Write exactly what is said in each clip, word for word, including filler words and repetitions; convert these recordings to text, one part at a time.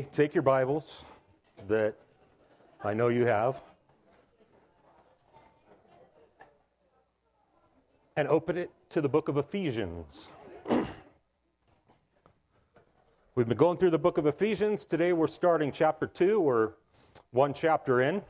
everybody take your Bibles that I know you have and open it to the book of Ephesians. We've been going through the book of Ephesians. Today we're starting chapter two. We're one chapter in.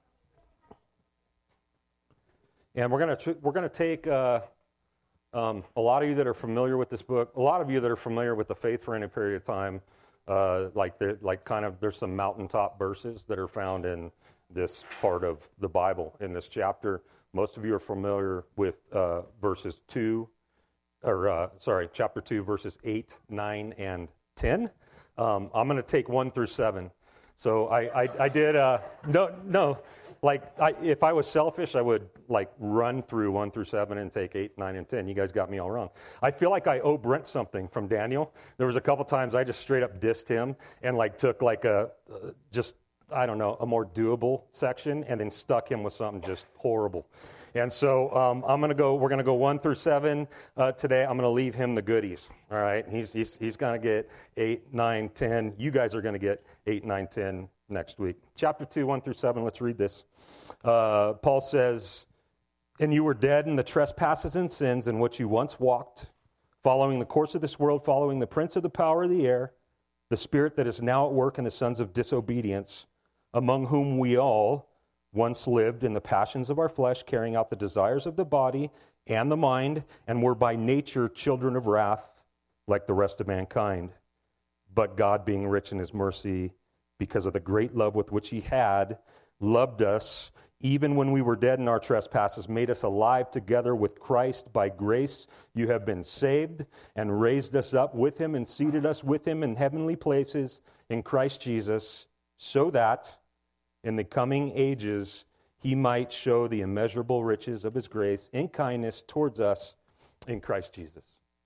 And we're going to we're going to take uh, um, a lot of you that are familiar with this book, a lot of you that are familiar with the faith for any period of time, uh, like like kind of there's some mountaintop verses that are found in this part of the Bible in this chapter. Most of you are familiar with uh, verses two, or uh, sorry, chapter two, verses eight, nine, and ten. Um, I'm going to take one through seven. So I I, I did uh, no no. Like, I, if I was selfish, I would, like, run through one through seven and take eight, nine, and ten. You guys got me all wrong. I feel like I owe Brent something from Daniel. There was a couple times I just straight up dissed him and, like, took, like, a, uh, just, I don't know, a more doable section and then stuck him with something just horrible. And so um, I'm going to go, we're going to go one through seven uh, today. I'm going to leave him the goodies, all right? He's, he's, he's going to get eight, nine, ten. You guys are going to get eight, nine, ten next week. Chapter two, one through seven, let's read this. Uh, Paul says, "And you were dead in the trespasses and sins in which you once walked, following the course of this world, following the prince of the power of the air, the spirit that is now at work in the sons of disobedience, among whom we all once lived in the passions of our flesh, carrying out the desires of the body and the mind, and were by nature children of wrath, like the rest of mankind. But God, being rich in his mercy, because of the great love with which he had loved us, even when we were dead in our trespasses, made us alive together with Christ. By grace you have been saved, and raised us up with him and seated us with him in heavenly places in Christ Jesus, so that in the coming ages he might show the immeasurable riches of his grace in kindness towards us in Christ Jesus."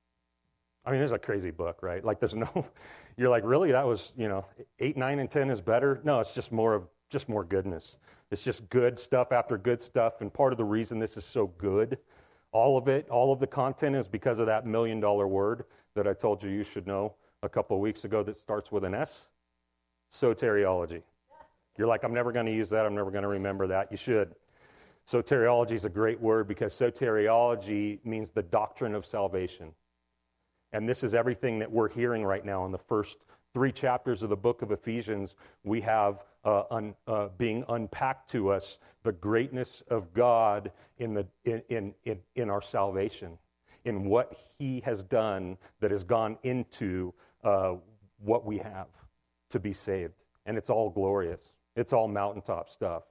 I mean, this is a crazy book, right? Like, there's no, you're like, really? That was, you know, eight, nine, and ten is better? No, it's just more of, just more goodness. It's just good stuff after good stuff, and part of the reason this is so good, all of it, all of the content is because of that million-dollar word that I told you you should know a couple of weeks ago that starts with an S, soteriology. You're like, I'm never going to use that, I'm never going to remember that. You should. Soteriology is a great word because soteriology means the doctrine of salvation. And this is everything that we're hearing right now in the first three chapters of the book of Ephesians. We have uh, un, uh, being unpacked to us the greatness of God in the in, in in in our salvation, in what he has done that has gone into uh, what we have to be saved. And it's all glorious. It's all mountaintop stuff.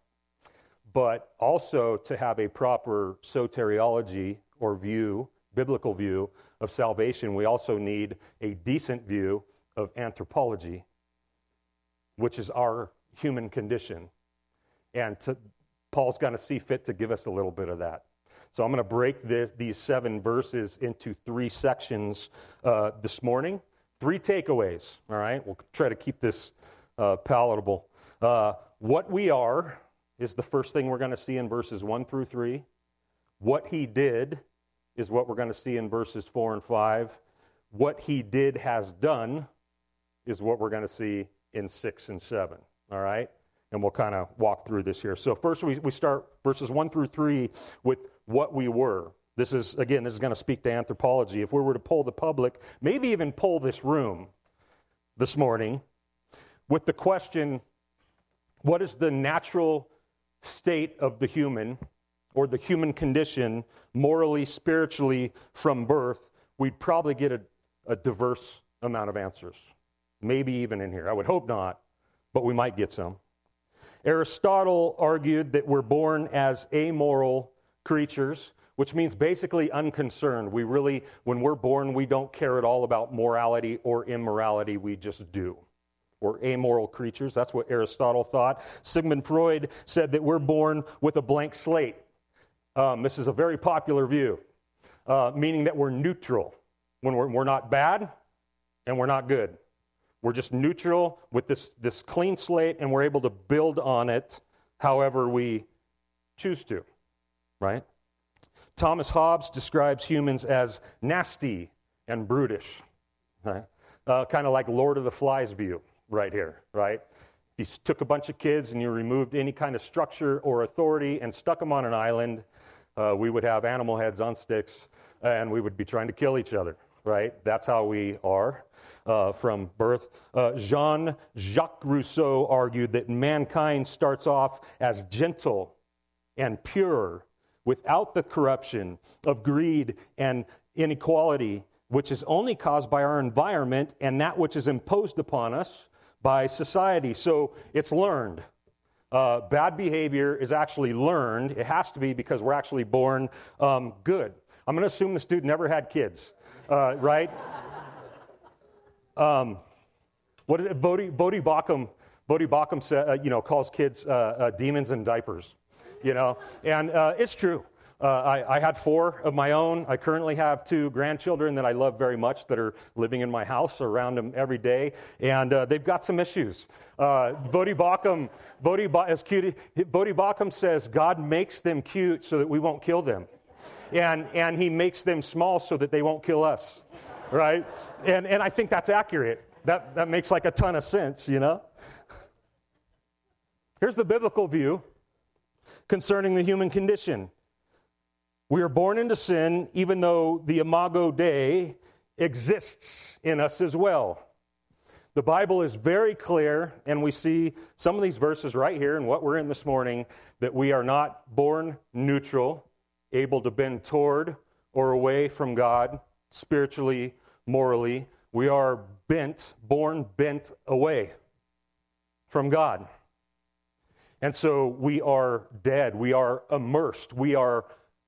But also to have a proper soteriology or view, biblical view of salvation, we also need a decent view of anthropology, which is our human condition. And to, Paul's going to see fit to give us a little bit of that. So I'm going to break this, these seven verses into three sections uh, this morning. Three takeaways, all right? We'll try to keep this uh, palatable. Uh, what we are is the first thing we're going to see in verses one through three. What he did is what we're going to see in verses four and five. What he did has done is what we're going to see in six and seven, all right? And we'll kind of walk through this here. So first we, we start verses one through three with what we were. This is, again, this is going to speak to anthropology. If we were to poll the public, maybe even poll this room this morning with the question, what is the natural state of the human or the human condition morally, spiritually from birth, we'd probably get a, a diverse amount of answers. Maybe even in here. I would hope not, but we might get some. Aristotle argued that we're born as amoral creatures, which means basically unconcerned. We really, when we're born, we don't care at all about morality or immorality. We just do. We're amoral creatures. That's what Aristotle thought. Sigmund Freud said that we're born with a blank slate. Um, this is a very popular view, uh, meaning that we're neutral. When we're, we're not bad and we're not good. We're just neutral with this, this clean slate, and we're able to build on it however we choose to, right? Thomas Hobbes describes humans as nasty and brutish, right? uh, kind of like Lord of the Flies view. right here, right? If you took a bunch of kids and you removed any kind of structure or authority and stuck them on an island, uh, we would have animal heads on sticks, and we would be trying to kill each other, right? That's how we are uh, from birth. Uh, Jean-Jacques Rousseau argued that mankind starts off as gentle and pure without the corruption of greed and inequality, which is only caused by our environment and that which is imposed upon us by society. So it's learned. Uh, bad behavior is actually learned. It has to be because we're actually born um, good. I'm going to assume this dude never had kids, uh, right? um, what is it? Bodhi, Bodhi Bacham, Bodhi Bacham sa- uh, you know, calls kids uh, uh, demons in diapers, you know, and uh, it's true. Uh, I, I had four of my own. I currently have two grandchildren that I love very much that are living in my house around them every day, and uh, they've got some issues. Uh, Bodhi Bacham, Bodhi, ba- as cute, Bodhi Bacham says, God makes them cute so that we won't kill them, and and He makes them small so that they won't kill us, right? And and I think that's accurate. That that makes like a ton of sense, you know. Here's the biblical view concerning the human condition. We are born into sin, even though the Imago Dei exists in us as well. The Bible is very clear, and we see some of these verses right here in what we're in this morning, that we are not born neutral, able to bend toward or away from God, spiritually, morally. We are bent, born bent away from God. And so we are dead. We are immersed. We are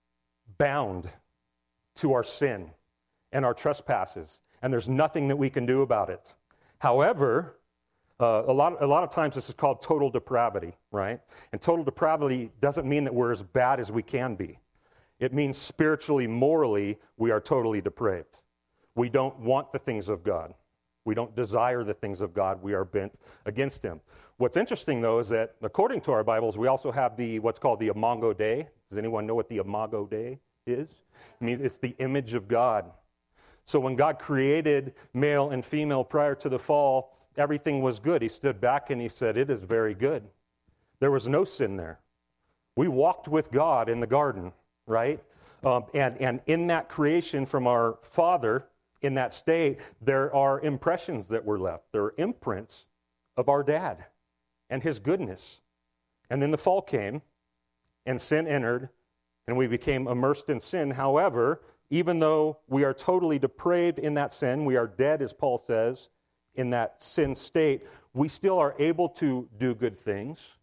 bound to our sin and our trespasses, and there's nothing that we can do about it. However, uh, a lot a lot of times this is called total depravity, right? And total depravity doesn't mean that we're as bad as we can be. It means spiritually, morally, we are totally depraved. We don't want the things of God. We don't desire the things of God. We are bent against Him. What's interesting, though, is that according to our Bibles, we also have the what's called the Imago Dei. Does anyone know what the Imago Dei is? I mean, it's the image of God. So when God created male and female prior to the fall, everything was good. He stood back and He said, it is very good. There was no sin there. We walked with God in the garden, right? Um, and, and in that creation from our Father, in that state, there are impressions that were left. There are imprints of our dad and His goodness. And then the fall came, and sin entered, and we became immersed in sin. However, even though we are totally depraved in that sin, we are dead, as Paul says, in that sin state, we still are able to do good things,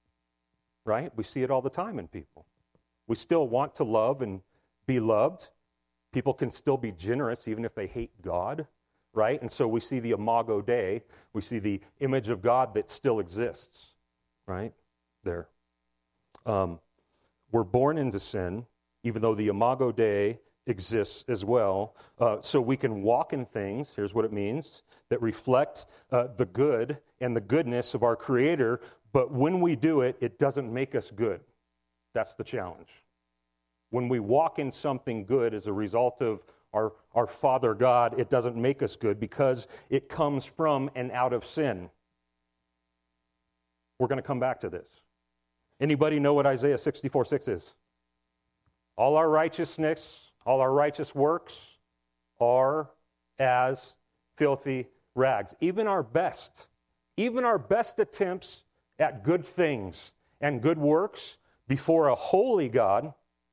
right? We see it all the time in people. We still want to love and be loved. People can still be generous even if they hate God, right? And so we see the Imago Dei. We see the image of God that still exists, right? There. Um, we're born into sin, even though the Imago Dei exists as well. Uh, so we can walk in things, here's what it means, that reflect uh, the good and the goodness of our Creator, but when we do it, it doesn't make us good. That's the challenge. When we walk in something good as a result of our, our Father God, it doesn't make us good because it comes from and out of sin. We're going to come back to this. Anybody know what Isaiah sixty-four six is? All our righteousness, all our righteous works are as filthy rags. Even our best, even our best attempts at good things and good works before a holy God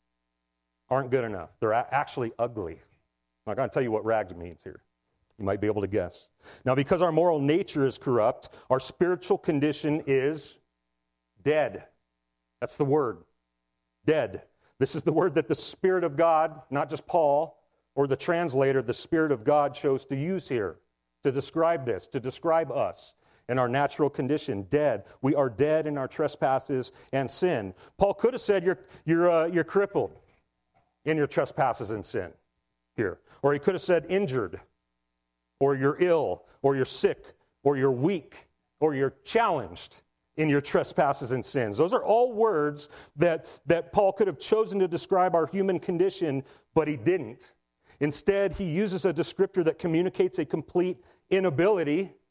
aren't good enough. They're a- actually ugly. I'm not going to tell you what rags means here. You might be able to guess. Now, because our moral nature is corrupt, our spiritual condition is dead. That's the word. Dead. This is the word that the Spirit of God, not just Paul or the translator, the Spirit of God chose to use here to describe this, to describe us and our natural condition, dead. We are dead in our trespasses and sin. Paul could have said you're, you're, uh, you're crippled in your trespasses and sin here. Or he could have said injured, or you're ill, or you're sick, or you're weak, or you're challenged in your trespasses and sins. Those are all words that, that Paul could have chosen to describe our human condition, but he didn't. Instead, he uses a descriptor that communicates a complete inability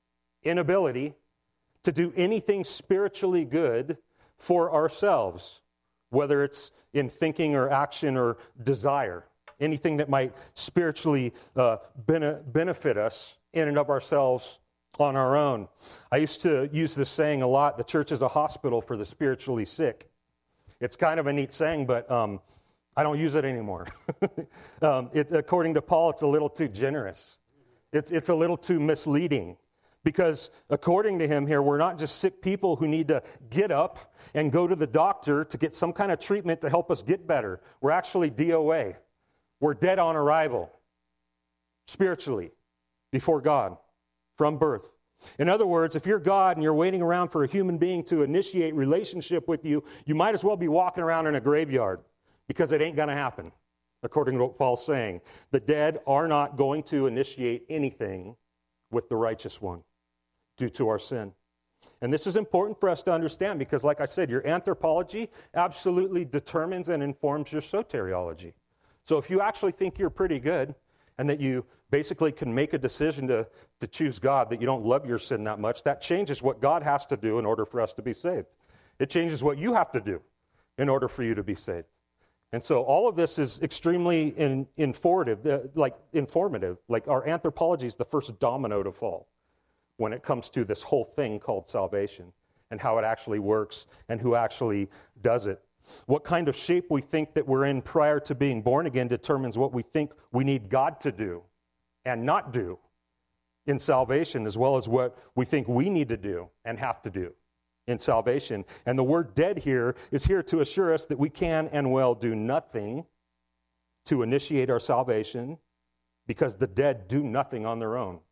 inability to do anything spiritually good for ourselves, whether it's in thinking or action or desire, anything that might spiritually uh, bene- benefit us in and of ourselves on our own. I used to use this saying a lot, the church is a hospital for the spiritually sick. It's kind of a neat saying, but um, I don't use it anymore. um, it, according to Paul, it's a little too generous. It's, it's a little too misleading. Because according to him here, we're not just sick people who need to get up and go to the doctor to get some kind of treatment to help us get better. We're actually D O A. We're dead on arrival, spiritually, before God, from birth. In other words, if you're God and you're waiting around for a human being to initiate relationship with you, you might as well be walking around in a graveyard, because it ain't going to happen, according to what Paul's saying. The dead are not going to initiate anything with the righteous one due to our sin. And this is important for us to understand because, like I said, your anthropology absolutely determines and informs your soteriology. So if you actually think you're pretty good and that you basically can make a decision to, to choose God, that you don't love your sin that much, that changes what God has to do in order for us to be saved. It changes what you have to do in order for you to be saved. And so all of this is extremely in, informative, uh, like informative. Like our anthropology is the first domino to fall when it comes to this whole thing called salvation and how it actually works and who actually does it. What kind of shape we think that we're in prior to being born again determines what we think we need God to do and not do in salvation, as well as what we think we need to do and have to do in salvation. And the word dead here is here to assure us that we can and will do nothing to initiate our salvation, because the dead do nothing on their own.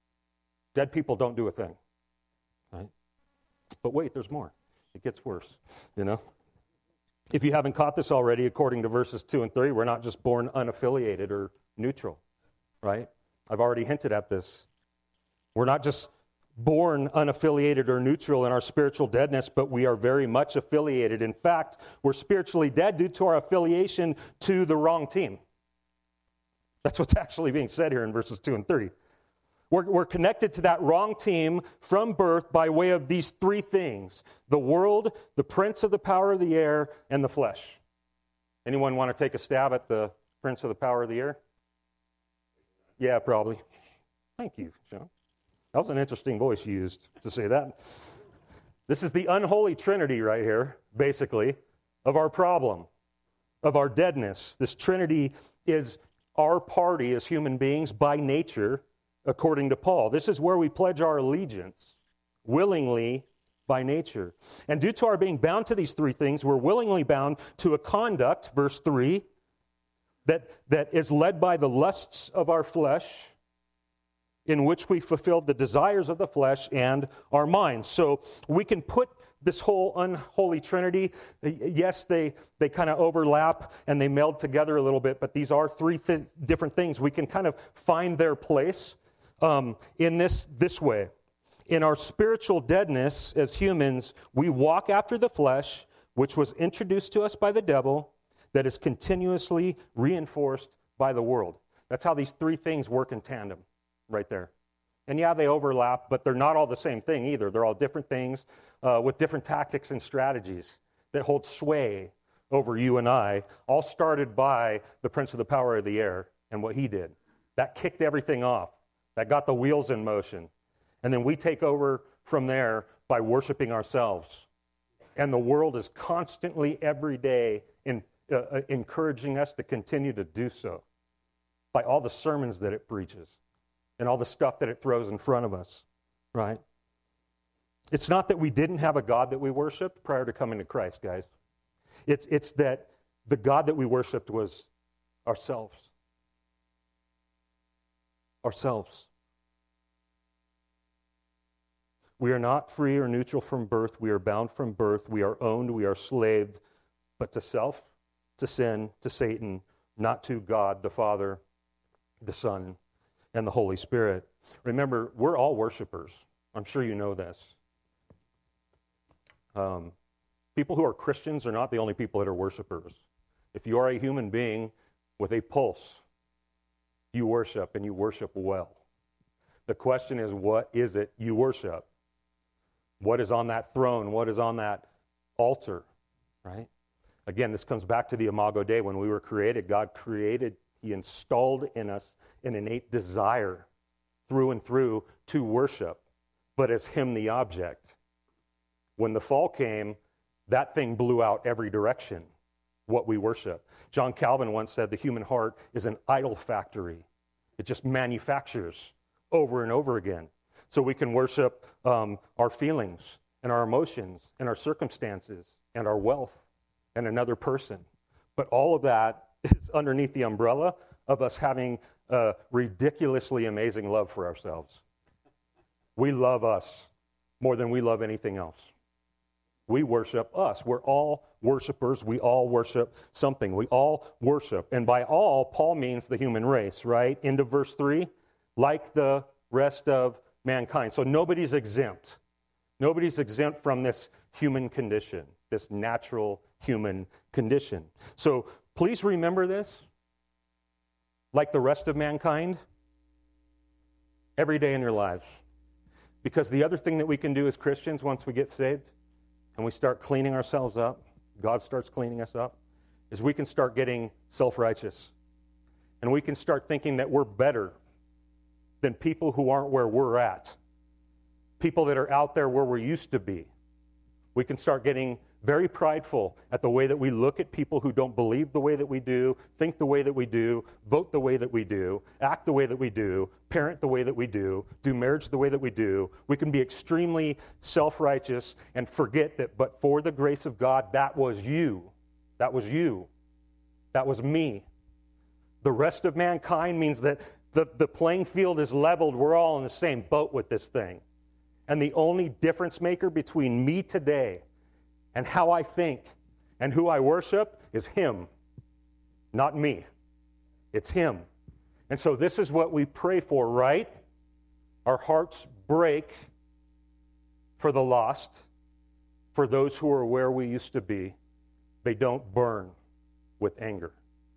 Dead people don't do a thing. Right? But wait, there's more. It gets worse, you know? If you haven't caught this already, according to verses two and three, we're not just born unaffiliated or neutral, right? I've already hinted at this. We're not just born unaffiliated or neutral in our spiritual deadness, but we are very much affiliated. In fact, we're spiritually dead due to our affiliation to the wrong team. That's what's actually being said here in verses two and three. We're, we're connected to that wrong team from birth by way of these three things: the world, the prince of the power of the air, and the flesh. Anyone want to take a stab at the prince of the power of the air? Yeah, probably. Thank you, Sean. That was an interesting voice you used to say that. This is the unholy trinity right here, basically, of our problem, of our deadness. This trinity is our party as human beings by nature, according to Paul. This is where we pledge our allegiance, willingly by nature. And due to our being bound to these three things, we're willingly bound to a conduct, verse three, that, that is led by the lusts of our flesh, in which we fulfilled the desires of the flesh and our minds. So we can put this whole unholy trinity, yes, they, they kind of overlap and they meld together a little bit, but these are three th- different things. We can kind of find their place um, in this, this way. In our spiritual deadness as humans, we walk after the flesh, which was introduced to us by the devil, that is continuously reinforced by the world. That's how these three things work in tandem. Right there. And yeah, they overlap, but they're not all the same thing either. They're all different things uh, with different tactics and strategies that hold sway over you and I, all started by the prince of the power of the air and what he did. That kicked everything off. That got the wheels in motion. And then we take over from there by worshiping ourselves. And the world is constantly, every day, in, uh, encouraging us to continue to do so by all the sermons that it preaches and all the stuff that it throws in front of us, right? It's not that we didn't have a God that we worshiped prior to coming to Christ, guys. It's, it's that the God that we worshiped was ourselves. Ourselves. We are not free or neutral from birth. We are bound from birth. We are owned. We are slaved, but to self, to sin, to Satan, not to God, the Father, the Son, and the Holy Spirit. Remember, we're all worshipers. I'm sure you know this. Um, people who are Christians are not the only people that are worshipers. If you are a human being with a pulse, you worship, and you worship well. The question is, what is it you worship? What is on that throne? What is on that altar, right? Again, this comes back to the Imago Dei. When we were created, God created, He installed in us an innate desire through and through to worship, but as Him the object. When the fall came, that thing blew out every direction, what we worship. John Calvin once said the human heart is an idol factory. It just manufactures over and over again. So we can worship um, our feelings and our emotions and our circumstances and our wealth and another person. But all of that is underneath the umbrella of us having a ridiculously amazing love for ourselves. We love us more than we love anything else. We worship us. We're all worshipers. We all worship something. We all worship. And by all, Paul means the human race, right? Into verse three, like the rest of mankind. So nobody's exempt. Nobody's exempt from this human condition, this natural human condition. So please remember this. Like the rest of mankind, every day in your lives. Because the other thing that we can do as Christians once we get saved and we start cleaning ourselves up, God starts cleaning us up, is we can start getting self-righteous. And we can start thinking that we're better than people who aren't where we're at. People that are out there where we used to be. We can start getting very prideful at the way that we look at people who don't believe the way that we do, think the way that we do, vote the way that we do, act the way that we do, parent the way that we do, do marriage the way that we do. We can be extremely self-righteous and forget that, but for the grace of God, that was you. That was you. That was me. The rest of mankind means that the, the playing field is leveled. We're all in the same boat with this thing. And the only difference maker between me today and how I think and who I worship is Him, not me. It's Him. And so this is what we pray for, right? Our hearts break for the lost, for those who are where we used to be. They don't burn with anger.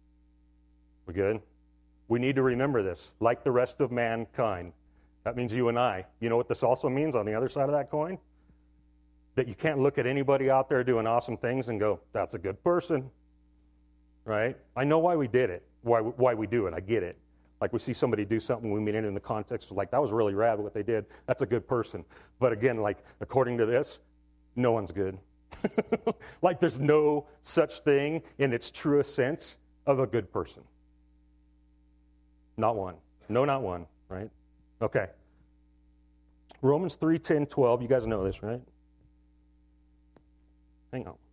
We good? We need to remember this, like the rest of mankind. That means you and I. You know what this also means on the other side of that coin? That you can't look at anybody out there doing awesome things and go, that's a good person, right? I know why we did it, why why we do it. I get it. Like we see somebody do something, we mean it in the context of like, that was really rad what they did. That's a good person. But again, like according to this, no one's good. Like there's no such thing in its truest sense of a good person. Not one. No, not one, right? Okay. Romans three, ten, twelve. You guys know this, right? Hang on.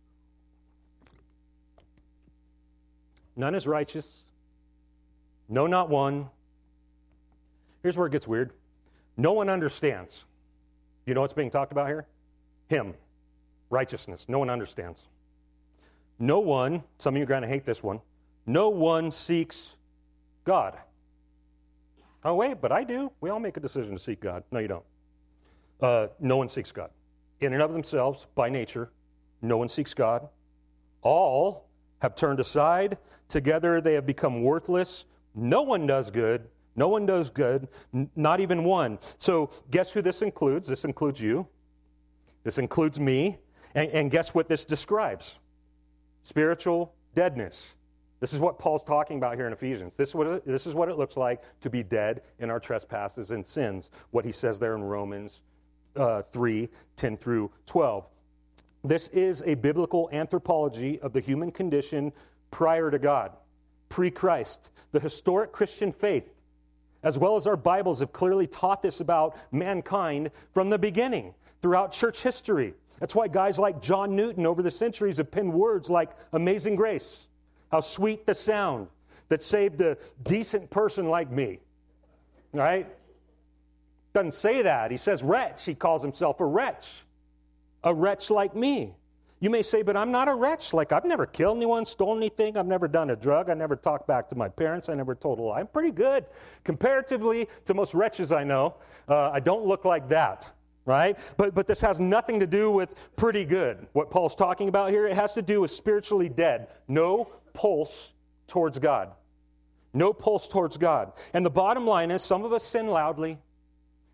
None is righteous. No, not one. Here's where it gets weird. No one understands. You know what's being talked about here? Him. Righteousness. No one understands. No one, some of you are going to hate this one, no one seeks God. Oh, wait, but I do. We all make a decision to seek God. No, you don't. Uh, no one seeks God. In and of themselves, by nature, no one seeks God. All have turned aside. Together they have become worthless. No one does good. No one does good. N- not even one. So guess who this includes? This includes you. This includes me. And, and guess what this describes? Spiritual deadness. This is what Paul's talking about here in Ephesians. This is what it, this is what it looks like to be dead in our trespasses and sins. What he says there in Romans uh, three, ten through twelve. This is a biblical anthropology of the human condition prior to God, pre-Christ. The historic Christian faith, as well as our Bibles, have clearly taught this about mankind from the beginning, throughout church history. That's why guys like John Newton over the centuries have penned words like Amazing Grace. How sweet the sound that saved a decent person like me. Right? Doesn't say that. He says wretch. He calls himself a wretch. A wretch like me. You may say, but I'm not a wretch. Like, I've never killed anyone, stolen anything. I've never done a drug. I never talked back to my parents. I never told a lie. I'm pretty good. Comparatively to most wretches I know, uh, I don't look like that. Right? But but this has nothing to do with pretty good. What Paul's talking about here, it has to do with spiritually dead. No pulse towards God. No pulse towards God. And the bottom line is, some of us sin loudly.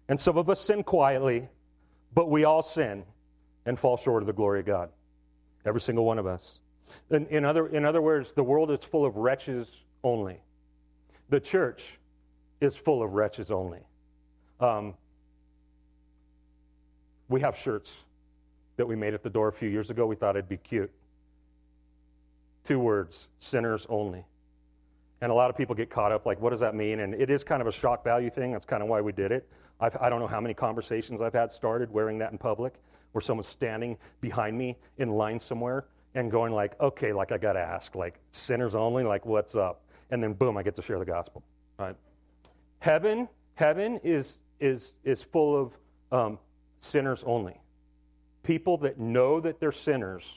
And some of us sin quietly, but we all sin and fall short of the glory of God. Every single one of us. In, in, other, in other words, the world is full of wretches only. The church is full of wretches only. Um, we have shirts that we made at the door a few years ago. We thought it'd be cute. Two words, sinners only. And a lot of people get caught up, like, what does that mean? And it is kind of a shock value thing. That's kind of why we did it. I've, I don't know how many conversations I've had started wearing that in public, where someone's standing behind me in line somewhere and going like, okay, like I got to ask, like, sinners only, like, what's up? And then boom, I get to share the gospel. Right? Heaven, heaven is is is full of um, sinners only. People that know that they're sinners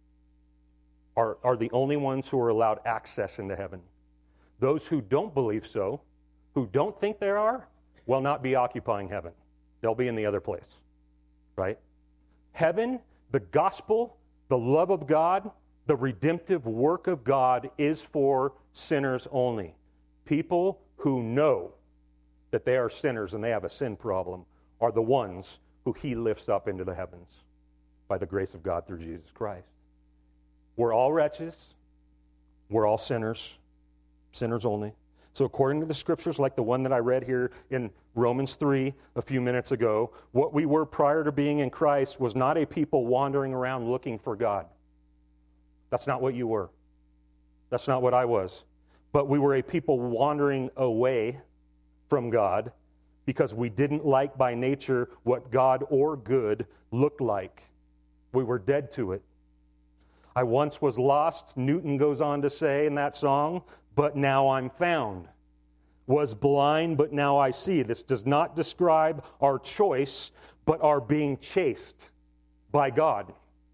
are are the only ones who are allowed access into heaven. Those who don't believe so, who don't think there are, will not be occupying heaven. They'll be in the other place. Right? Heaven, the gospel, the love of God, the redemptive work of God is for sinners only. People who know that they are sinners and they have a sin problem are the ones who he lifts up into the heavens by the grace of God through Jesus Christ. We're all wretches. We're all sinners. Sinners only. So according to the scriptures, like the one that I read here in Romans three a few minutes ago, what we were prior to being in Christ was not a people wandering around looking for God. That's not what you were. That's not what I was. But we were a people wandering away from God because we didn't like by nature what God or good looked like. We were dead to it. I once was lost, Newton goes on to say in that song, but now I'm found. Was blind, but now I see. This does not describe our choice, but our being chased by God.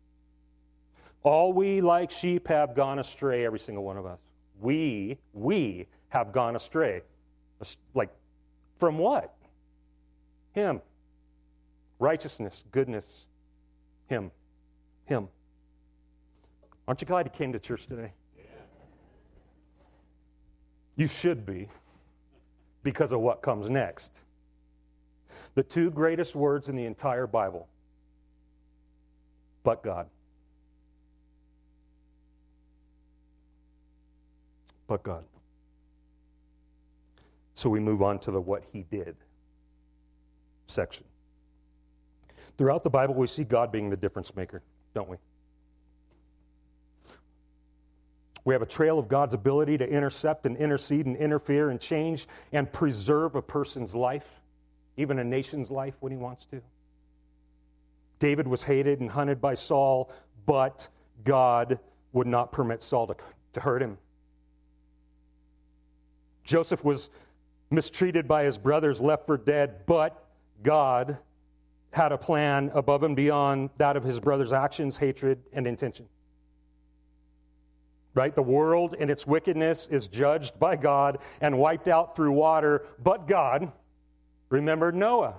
All we like sheep have gone astray, every single one of us. We, we have gone astray. Like, from what? Him. Righteousness, goodness. Him. Him. Aren't you glad you came to church today? Yeah. You should be, because of what comes next. The two greatest words in the entire Bible. But God. But God. So we move on to the what he did section. Throughout the Bible, we see God being the difference maker, don't we? We have a trail of God's ability to intercept and intercede and interfere and change and preserve a person's life, even a nation's life when he wants to. David was hated and hunted by Saul, but God would not permit Saul to, to hurt him. Joseph was mistreated by his brothers, left for dead, but God had a plan above and beyond that of his brother's actions, hatred, and intention. Right? The world in its wickedness is judged by God and wiped out through water, but God remembered Noah.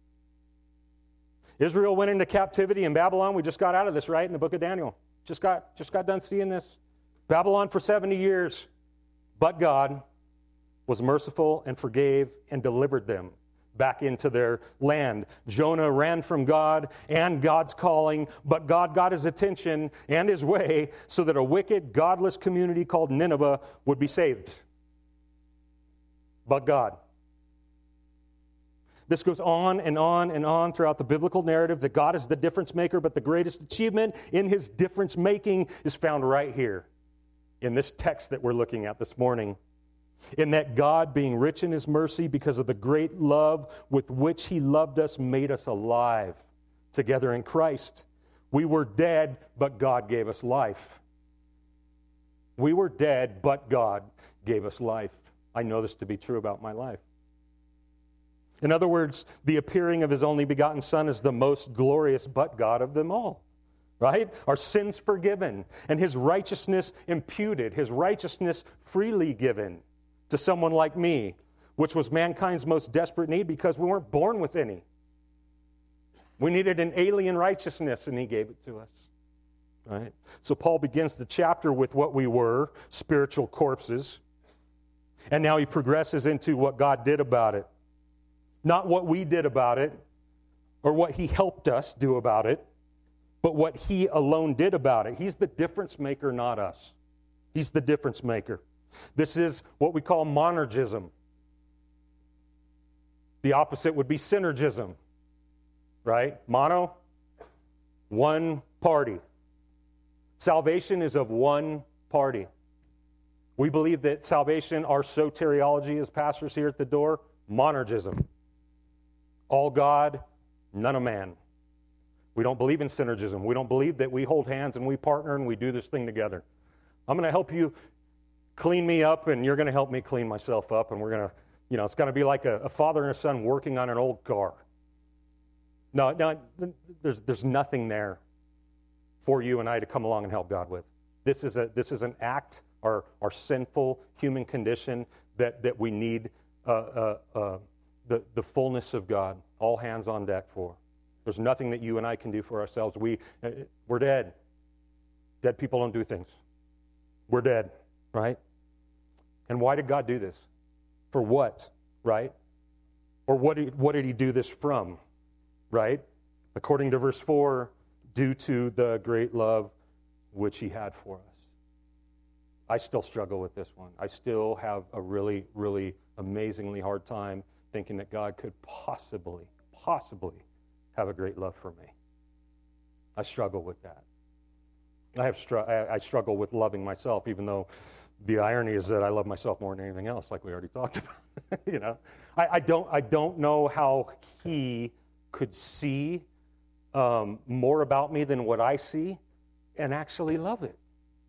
Israel went into captivity in Babylon. We just got out of this, right, in the book of Daniel. Just got, just got done seeing this. Babylon for seventy years, but God was merciful and forgave and delivered them back into their land. Jonah ran from God and God's calling, but God got his attention and his way so that a wicked, godless community called Nineveh would be saved. But God. This goes on and on and on throughout the biblical narrative that God is the difference maker, but the greatest achievement in his difference making is found right here in this text that we're looking at this morning. In that God, being rich in his mercy because of the great love with which he loved us, made us alive together in Christ. We were dead, but God gave us life. We were dead, but God gave us life. I know this to be true about my life. In other words, the appearing of his only begotten Son is the most glorious but God of them all. Right? Our sins forgiven, and his righteousness imputed, his righteousness freely given to someone like me, which was mankind's most desperate need because we weren't born with any. We needed an alien righteousness, and he gave it to us. Right? So Paul begins the chapter with what we were, spiritual corpses, and now he progresses into what God did about it. Not what we did about it or what he helped us do about it, but what he alone did about it. He's the difference maker, not us. He's the difference maker. This is what we call monergism. The opposite would be synergism, right? Mono, one party. Salvation is of one party. We believe that salvation, our soteriology as pastors here at the door, monergism. All God, none of man. We don't believe in synergism. We don't believe that we hold hands and we partner and we do this thing together. I'm going to help you clean me up and you're going to help me clean myself up, and we're going to, you know, it's going to be like a, a father and a son working on an old car. No, no, there's there's nothing there for you and I to come along and help God with. This is a this is an act, our our sinful human condition that that we need uh, uh, uh, the the fullness of God, all hands on deck for. There's nothing that you and I can do for ourselves. We uh, we're dead. Dead people don't do things. We're dead, right? And why did God do this? For what, right? Or what did, what did he do this from, right? According to verse four, due to the great love which he had for us. I still struggle with this one. I still have a really, really amazingly hard time thinking that God could possibly, possibly have a great love for me. I struggle with that. I have str- I, I struggle with loving myself, even though the irony is that I love myself more than anything else, like we already talked about. you know, I, I don't I don't know how he could see um, more about me than what I see and actually love it.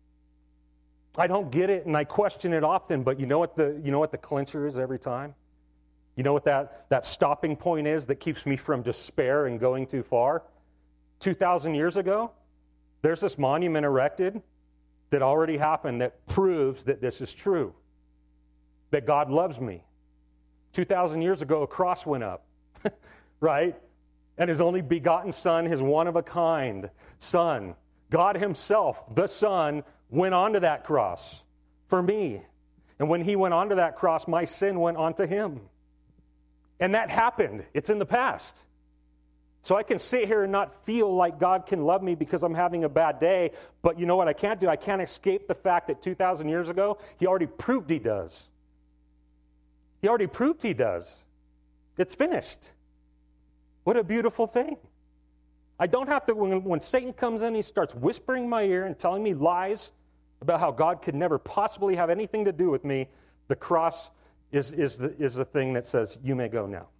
I don't get it, and I question it often. But you know what the you know what the clincher is every time? You know what that, that stopping point is that keeps me from despair and going too far? two thousand years ago, there's this monument erected that already happened that proves that this is true, that God loves me. two thousand years ago, a cross went up, right? And his only begotten Son, his one-of-a-kind Son, God himself, the Son, went onto that cross for me. And when he went onto that cross, my sin went onto him. And that happened. It's in the past. So I can sit here and not feel like God can love me because I'm having a bad day. But you know what I can't do? I can't escape the fact that two thousand years ago, he already proved he does. He already proved he does. It's finished. What a beautiful thing. I don't have to, when, when Satan comes in, he starts whispering in my ear and telling me lies about how God could never possibly have anything to do with me. The cross is, is, the, is the thing that says, you may go now.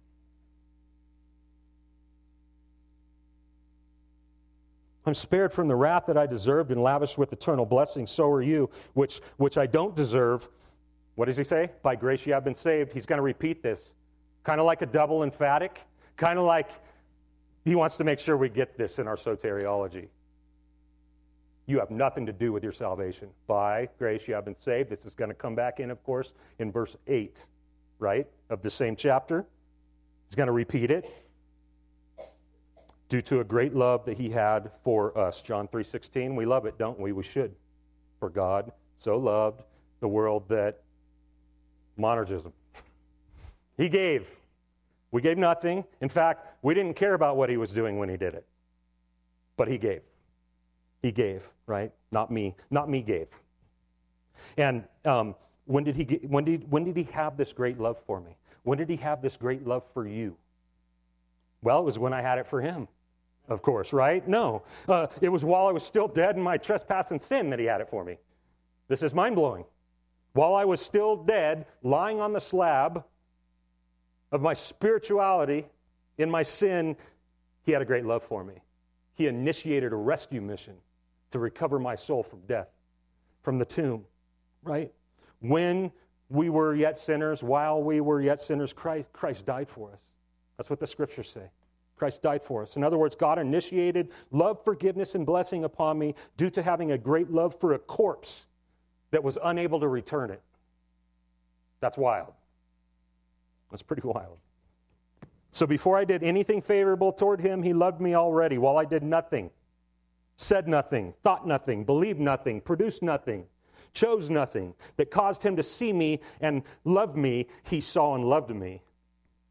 I'm spared from the wrath that I deserved and lavished with eternal blessings. So are you, which, which I don't deserve. What does he say? By grace you have been saved. He's going to repeat this. Kind of like a double emphatic. Kind of like he wants to make sure we get this in our soteriology. You have nothing to do with your salvation. By grace you have been saved. This is going to come back in, of course, in verse eight, right, of the same chapter. He's going to repeat it. Due to a great love that he had for us. John three sixteen, we love it, don't we? We should. For God so loved the world that, monergism. He gave. We gave nothing. In fact, we didn't care about what he was doing when he did it. But he gave. He gave, right? Not me. Not me gave. And um, when did he get, when did when did he have this great love for me? When did he have this great love for you? Well, it was when I had it for him. Of course, right? No. Uh, it was while I was still dead in my trespass and sin that he had it for me. This is mind-blowing. While I was still dead, lying on the slab of my spirituality in my sin, he had a great love for me. He initiated a rescue mission to recover my soul from death, from the tomb, right? When we were yet sinners, while we were yet sinners, Christ, Christ died for us. That's what the scriptures say. Christ died for us. In other words, God initiated love, forgiveness, and blessing upon me due to having a great love for a corpse that was unable to return it. That's wild. That's pretty wild. So before I did anything favorable toward him, he loved me already. While I did nothing, said nothing, thought nothing, believed nothing, produced nothing, chose nothing, that caused him to see me and love me, he saw and loved me.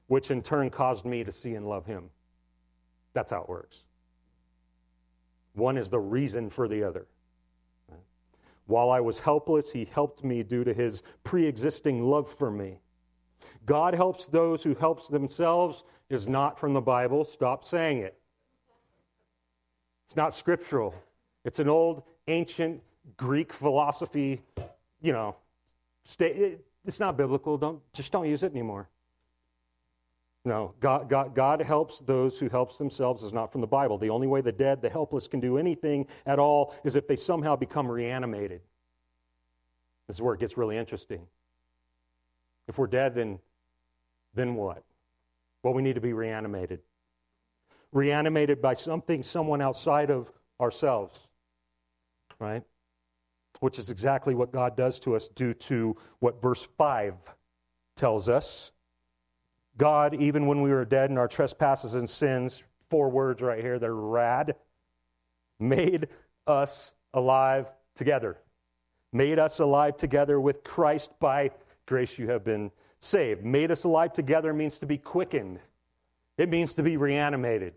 which in turn caused me to see and love him. That's how it works. One is the reason for the other. While I was helpless, he helped me due to his pre-existing love for me. God helps those who helps themselves is not from the Bible. Stop saying it. It's not scriptural. It's an old, ancient Greek philosophy, you know, stay, it's not biblical. Don't just don't use it anymore. No, God, God, God helps those who helps themselves is not from the Bible. The only way the dead, the helpless can do anything at all is if they somehow become reanimated. This is where it gets really interesting. If we're dead, then, then what? Well, we need to be reanimated. Reanimated by something, someone outside of ourselves, right? Which is exactly what God does to us due to what verse five tells us. God, even when we were dead in our trespasses and sins, four words right here, they're rad, made us alive together. Made us alive together with Christ. By grace you have been saved. Made us alive together means to be quickened. It means to be reanimated.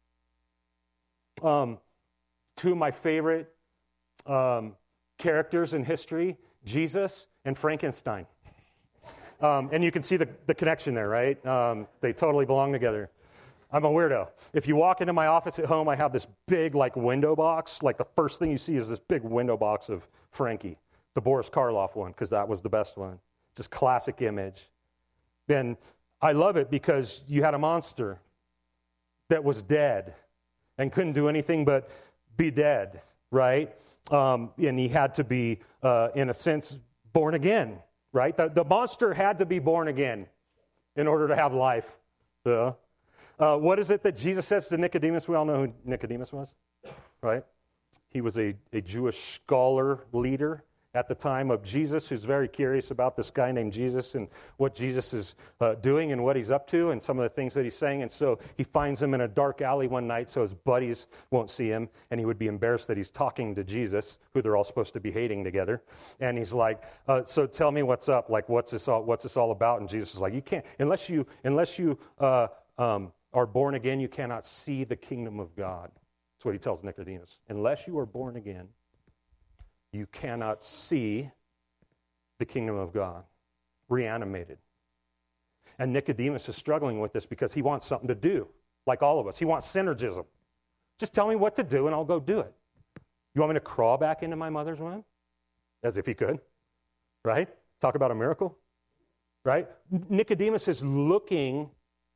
Um, two of my favorite um, characters in history, Jesus and Frankenstein. Um, and you can see the, the connection there, right? Um, they totally belong together. I'm a weirdo. If you walk into my office at home, I have this big like window box. Like the first thing you see is this big window box of Frankie, the Boris Karloff one, because that was the best one. Just classic image. And I love it because you had a monster that was dead and couldn't do anything but be dead, right? Um, and he had to be, uh, in a sense, born again, right? The, the monster had to be born again in order to have life. Uh, uh, what is it that Jesus says to Nicodemus? We all know who Nicodemus was, right? He was a, a Jewish scholar leader at the time of Jesus, who's very curious about this guy named Jesus and what Jesus is uh, doing and what he's up to and some of the things that he's saying. And so he finds him in a dark alley one night so his buddies won't see him, and he would be embarrassed that he's talking to Jesus, who they're all supposed to be hating together. And he's like, uh, so tell me what's up, like what's this all, what's this all about? And Jesus is like, you can't, unless you, unless you uh, um, are born again, you cannot see the kingdom of God. That's what he tells Nicodemus. Unless you are born again, you cannot see the kingdom of God. Reanimated. And Nicodemus is struggling with this because he wants something to do, like all of us. He wants synergism. Just tell me what to do and I'll go do it. You want me to crawl back into my mother's womb? As if he could, right? Talk about a miracle, right? Nicodemus is looking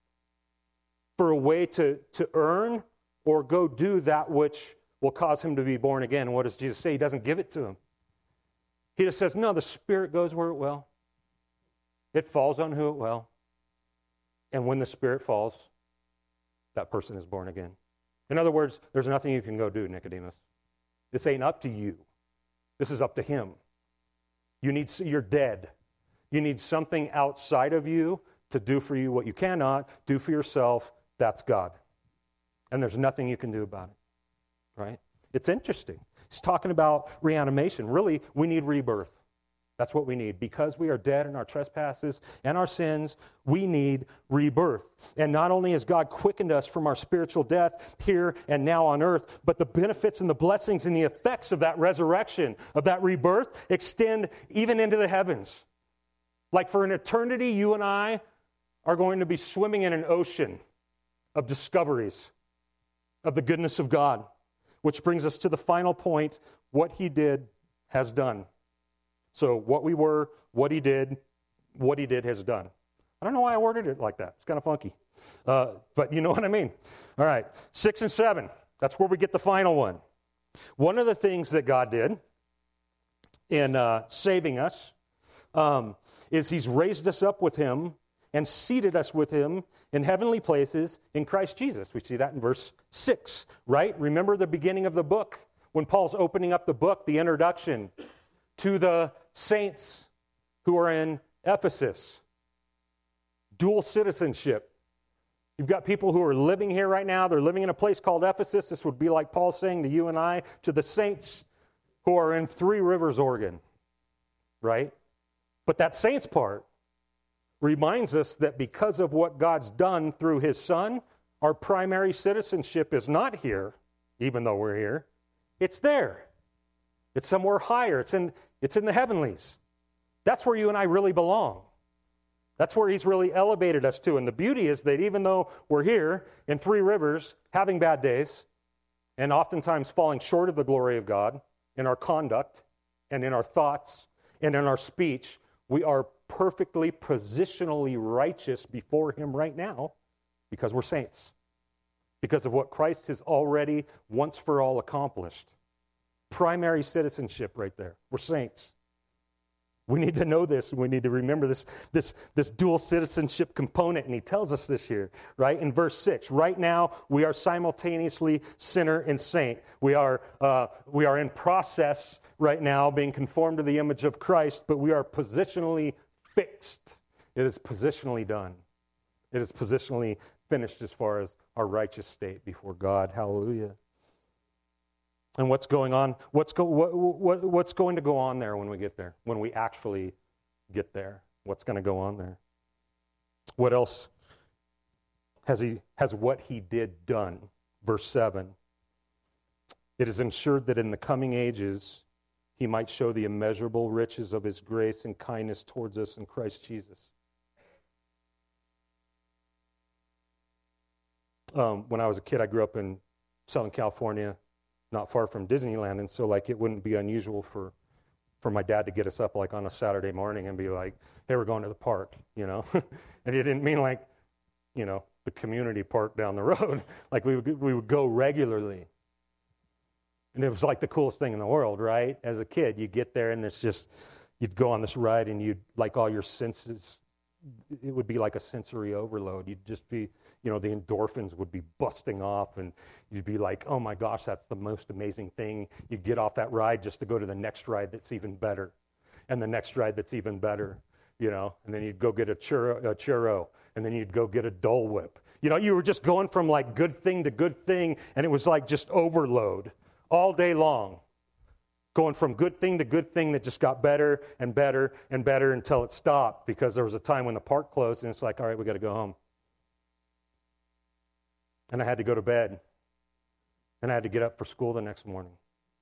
for a way to, to earn or go do that which will cause him to be born again. And what does Jesus say? He doesn't give it to him. He just says, no, the Spirit goes where it will. It falls on who it will. And when the Spirit falls, that person is born again. In other words, there's nothing you can go do, Nicodemus. This ain't up to you. This is up to him. You need, you're dead. You need something outside of you to do for you what you cannot do for yourself. That's God. And there's nothing you can do about it. Right? It's interesting. He's talking about reanimation. Really, we need rebirth. That's what we need. Because we are dead in our trespasses and our sins, we need rebirth. And not only has God quickened us from our spiritual death here and now on earth, but the benefits and the blessings and the effects of that resurrection, of that rebirth, extend even into the heavens. Like for an eternity, you and I are going to be swimming in an ocean of discoveries of the goodness of God. Which brings us to the final point, what he did has done. So what we were, what he did, what he did has done. I don't know why I worded it like that. It's kind of funky. Uh, but you know what I mean. All right, six and seven. That's where we get the final one. One of the things that God did in uh, saving us um, is he's raised us up with him and seated us with him in heavenly places in Christ Jesus. We see that in verse six, right? Remember the beginning of the book when Paul's opening up the book, the introduction to the saints who are in Ephesus. Dual citizenship. You've got people who are living here right now. They're living in a place called Ephesus. This would be like Paul saying to you and I, to the saints who are in Three Rivers, Oregon, right? But that saints part reminds us that because of what God's done through his Son, our primary citizenship is not here, even though we're here. It's there. It's somewhere higher. It's in, it's in the heavenlies. That's where you and I really belong. That's where he's really elevated us to. And the beauty is that even though we're here in Three Rivers, having bad days, and oftentimes falling short of the glory of God in our conduct and in our thoughts and in our speech, we are perfectly positionally righteous before him right now because we're saints. Because of what Christ has already once for all accomplished. Primary citizenship right there. We're saints. We need to know this. We need to remember this, this, this dual citizenship component, and he tells us this here, right? In verse six, right now we are simultaneously sinner and saint. We are, uh, we are in process right now being conformed to the image of Christ, but we are positionally fixed. It is positionally done. It is positionally finished as far as our righteous state before God. Hallelujah. And what's going on? What's go? What, what, what's going to go on there when we get there? When we actually get there, what's going to go on there? What else has he? Has what he did done? Verse seven. It is ensured that in the coming ages he might show the immeasurable riches of his grace and kindness towards us in Christ Jesus. Um, when I was a kid, I grew up in Southern California, not far from Disneyland, and so like it wouldn't be unusual for for my dad to get us up like on a Saturday morning and be like, "Hey, we're going to the park," you know, and it didn't mean like, you know, the community park down the road. Like we would we would go regularly, and it was like the coolest thing in the world, right? As a kid, you get there and it's just you'd go on this ride and you'd like all your senses. It would be like a sensory overload. You'd just be, you know, the endorphins would be busting off and you'd be like, oh my gosh, that's the most amazing thing. You'd get off that ride just to go to the next ride that's even better and the next ride that's even better, you know, and then you'd go get a churro, a churro and then you'd go get a Dole Whip. You know, you were just going from like good thing to good thing and it was like just overload all day long. Going from good thing to good thing that just got better and better and better until it stopped because there was a time when the park closed and it's like, all right, we got to go home. And I had to go to bed. And I had to get up for school the next morning.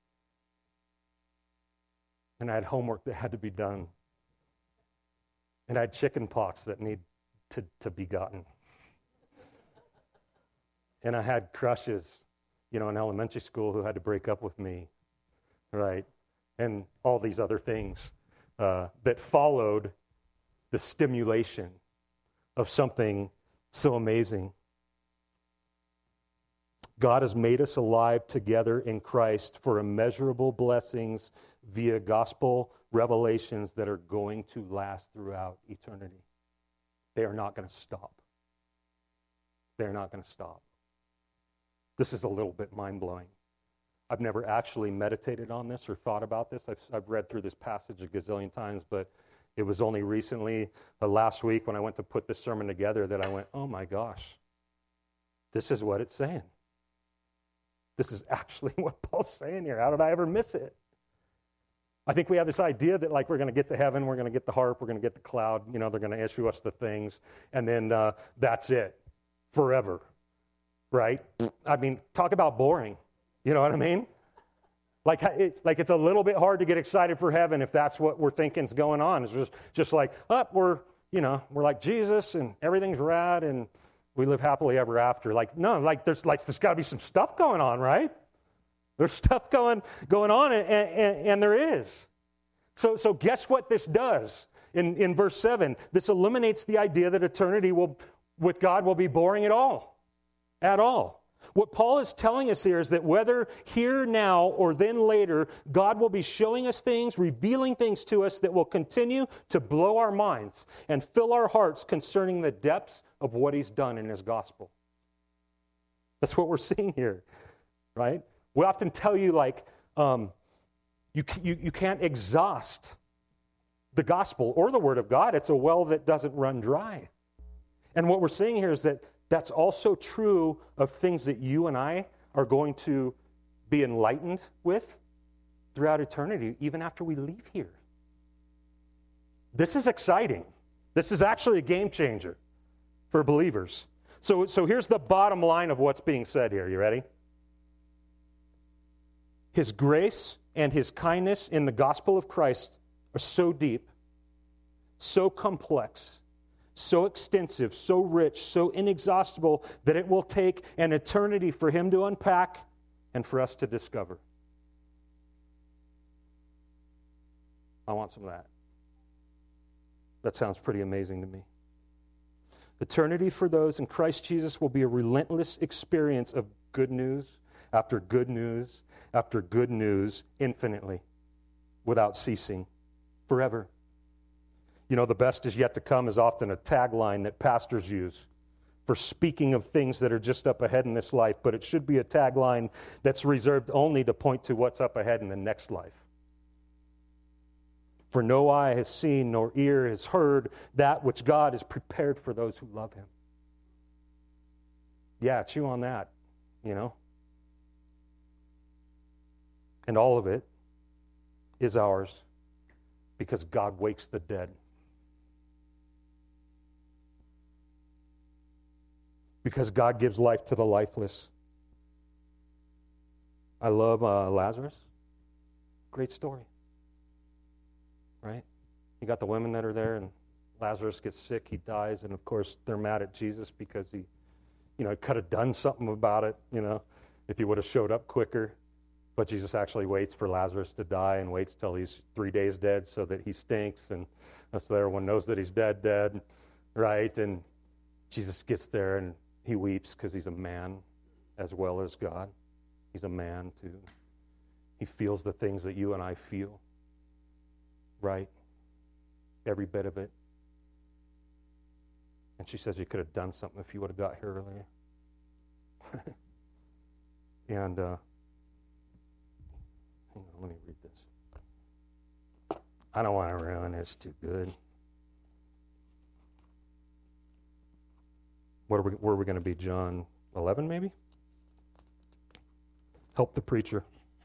And I had homework that had to be done. And I had chicken pox that need to, to be gotten. And I had crushes, you know, in elementary school who had to break up with me. Right, and all these other things uh, that followed the stimulation of something so amazing. God has made us alive together in Christ for immeasurable blessings via gospel revelations that are going to last throughout eternity. They are not going to stop. They're not going to stop. This is a little bit mind-blowing. I've never actually meditated on this or thought about this. I've, I've read through this passage a gazillion times, but it was only recently, uh, last week, when I went to put this sermon together that I went, oh my gosh, this is what it's saying. This is actually what Paul's saying here. How did I ever miss it? I think we have this idea that like we're going to get to heaven, we're going to get the harp, we're going to get the cloud, you know, they're going to issue us the things, and then uh, that's it, forever, right? I mean, talk about boring. You know what I mean? Like, it, like it's a little bit hard to get excited for heaven if that's what we're thinking's going on. It's just, just like, oh, we're, you know, we're like Jesus and everything's rad and we live happily ever after. Like, no, like there's like there's got to be some stuff going on, right? There's stuff going going on, and, and, and there is. So, so guess what this does in, in verse seven? This eliminates the idea that eternity will with God will be boring at all, at all. What Paul is telling us here is that whether here now or then later, God will be showing us things, revealing things to us that will continue to blow our minds and fill our hearts concerning the depths of what he's done in his gospel. That's what we're seeing here, right? We often tell you, like, um, you, you, you can't exhaust the gospel or the word of God. It's a well that doesn't run dry. And what we're seeing here is that that's also true of things that you and I are going to be enlightened with throughout eternity, even after we leave here. This is exciting. This is actually a game changer for believers. So, so here's the bottom line of what's being said here. You ready? His grace and his kindness in the gospel of Christ are so deep, so complex, so extensive, so rich, so inexhaustible that it will take an eternity for him to unpack and for us to discover. I want some of that. That sounds pretty amazing to me. Eternity for those in Christ Jesus will be a relentless experience of good news after good news after good news infinitely, without ceasing, forever. You know, the best is yet to come is often a tagline that pastors use for speaking of things that are just up ahead in this life, but it should be a tagline that's reserved only to point to what's up ahead in the next life. For no eye has seen, nor ear has heard that which God has prepared for those who love him. Yeah, chew on that, you know. And all of it is ours because God wakes the dead. Because God gives life to the lifeless. I love uh, Lazarus. Great story. Right? You got the women that are there, and Lazarus gets sick, he dies, and of course they're mad at Jesus because he, you know, could have done something about it, you know, if he would have showed up quicker. But Jesus actually waits for Lazarus to die and waits till he's three days dead so that he stinks, and so that everyone knows that he's dead, dead, right? And Jesus gets there and he weeps because he's a man as well as God. He's a man too. He feels the things that you and I feel. Right? Every bit of it. And she says, you could have done something if you would have got here earlier. and, uh, hang on, let me read this. I don't want to ruin it. It's too good. What are we, where are we going to be? John eleven, maybe? Help the preacher.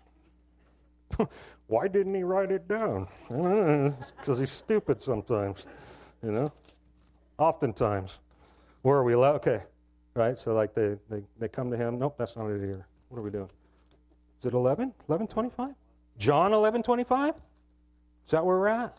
Why didn't he write it down? Because he's stupid sometimes, you know? Oftentimes. Where are we? Okay, right? So like they, they, they come to him. Nope, that's not it either. What are we doing? Is it eleven? eleven twenty-five? John eleven twenty-five? Is that where we're at?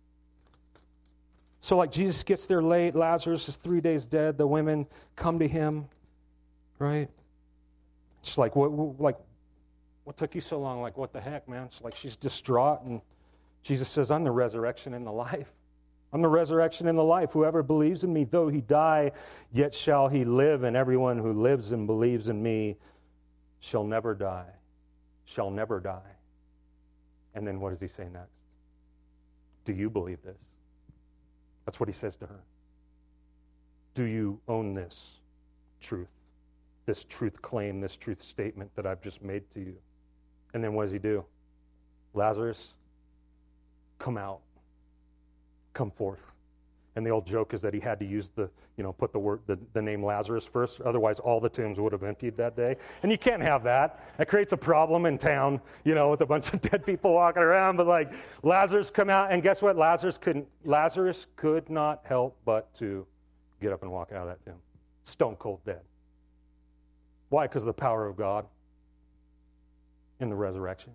So like Jesus gets there late. Lazarus is three days dead. The women come to him, right? It's like, what, what like, what took you so long? Like, what the heck, man? It's like she's distraught, and Jesus says, I'm the resurrection and the life. I'm the resurrection and the life. Whoever believes in me, though he die, yet shall he live, and everyone who lives and believes in me shall never die, shall never die. And then what does he say next? Do you believe this? That's what he says to her. Do you own this truth, this truth claim, this truth statement that I've just made to you? And then what does he do? Lazarus, come out. Come forth. And the old joke is that he had to use the, you know, put the word, the, the name Lazarus first. Otherwise, all the tombs would have emptied that day. And you can't have that. That creates a problem in town, you know, with a bunch of dead people walking around. But like, Lazarus come out, and guess what? Lazarus couldn't. Lazarus could not help but to get up and walk out of that tomb, stone cold dead. Why? Because of the power of God in the resurrection.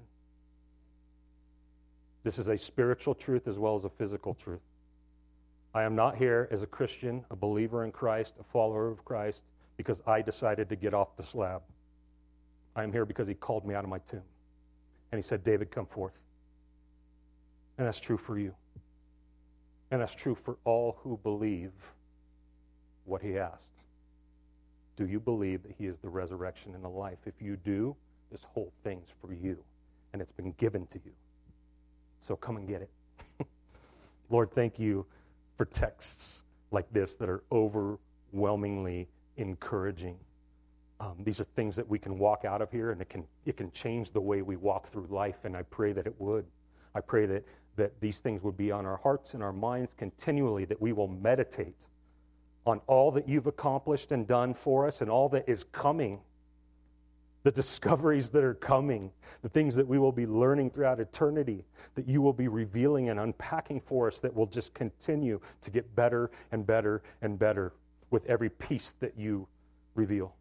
This is a spiritual truth as well as a physical truth. I am not here as a Christian, a believer in Christ, a follower of Christ, because I decided to get off the slab. I am here because he called me out of my tomb. And he said, David, come forth. And that's true for you. And that's true for all who believe what he asked. Do you believe that he is the resurrection and the life? If you do, this whole thing's for you. And it's been given to you. So come and get it. Lord, thank you for texts like this that are overwhelmingly encouraging. Um, these are things that we can walk out of here, and it can it can change the way we walk through life, and I pray that it would. I pray that, that these things would be on our hearts and our minds continually, that we will meditate on all that you've accomplished and done for us and all that is coming, the discoveries that are coming, the things that we will be learning throughout eternity, that you will be revealing and unpacking for us that will just continue to get better and better and better with every piece that you reveal.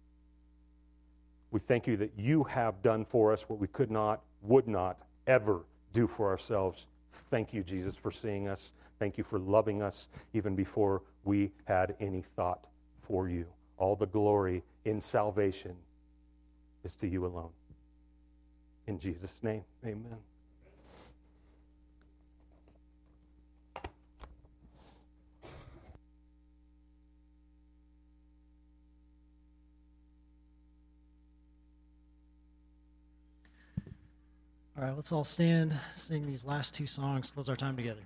We thank you that you have done for us what we could not, would not ever do for ourselves. Thank you, Jesus, for seeing us. Thank you for loving us even before we had any thought for you. All the glory in salvation is to you alone. In Jesus' name, amen. All right, let's all stand, sing these last two songs, close our time together.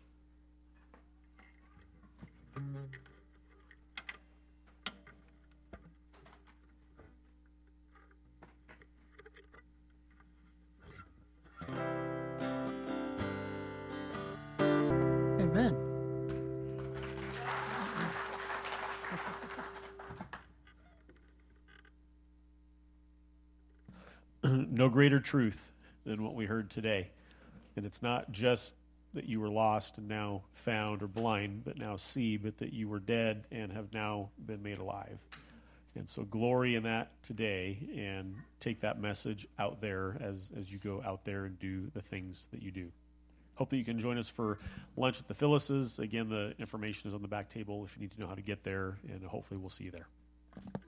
Amen. No greater truth than what we heard today. And it's not just that you were lost and now found, or blind, but now see, but that you were dead and have now been made alive. And so glory in that today, and take that message out there as, as you go out there and do the things that you do. Hope that you can join us for lunch at the Phyllis's. Again, the information is on the back table if you need to know how to get there, and hopefully we'll see you there.